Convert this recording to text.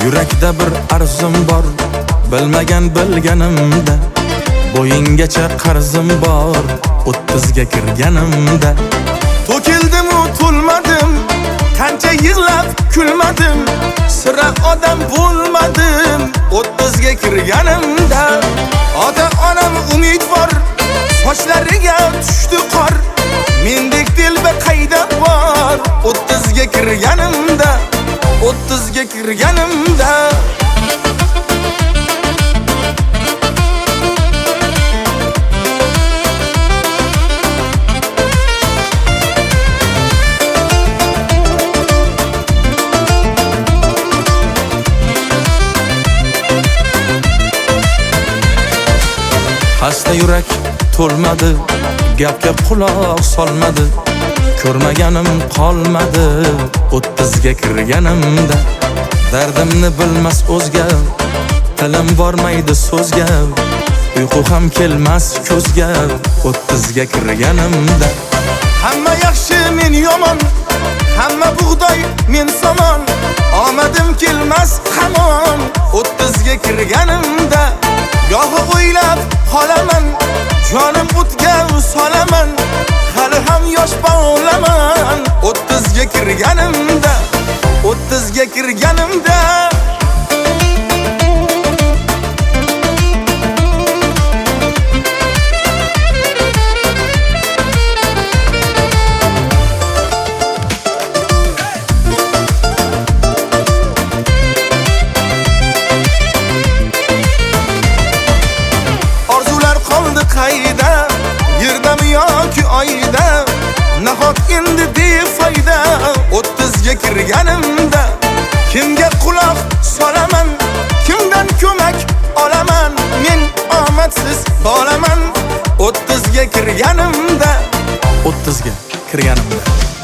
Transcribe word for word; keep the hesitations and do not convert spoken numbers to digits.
Yurakda bir arzum bor, bilmagan bilganimda. Bo'yingacha qarzim bor, o'ttizga kirganimda. To'kildim-u to'lmadim, qancha yig'lab kulmadim. Sira odam bo'lmadim, o'ttizga kirganimda. Ota-onam umidvor, sochlariga tushdi qor. Mendek dilba qayda bor, o'ttizga kirganimda, o'ttizga kirganimda. Hasta yurak to'lmadi, gapga quloq solmadi. Ko'rmaganim qolmadi, o'ttizga kirganimda. Dardimni bilmas o'zga, tilim bormaydi so'zga. Uyqu ham kelmas ko'zga, o'ttizga kirganimda. Hamma yaxshi, men yomon, hamma bug'doy, men somon. Omadim kelmas hamon, o'ttizga kirganimda. Gohi o'ylab qolaman, jonim o'tga solaman. Hali ham yosh bolaman, o'ttizga kirganimda, o'ttizga kirganimda. Qayda, yerdami yoki oyda, nahot endi befoyda, o'ttizga kirganimda. Kimga quloq solaman, kimdan ko'mak olaman, men omadsiz bolaman, o'ttizga kirganimda, o'ttizga kirganimda.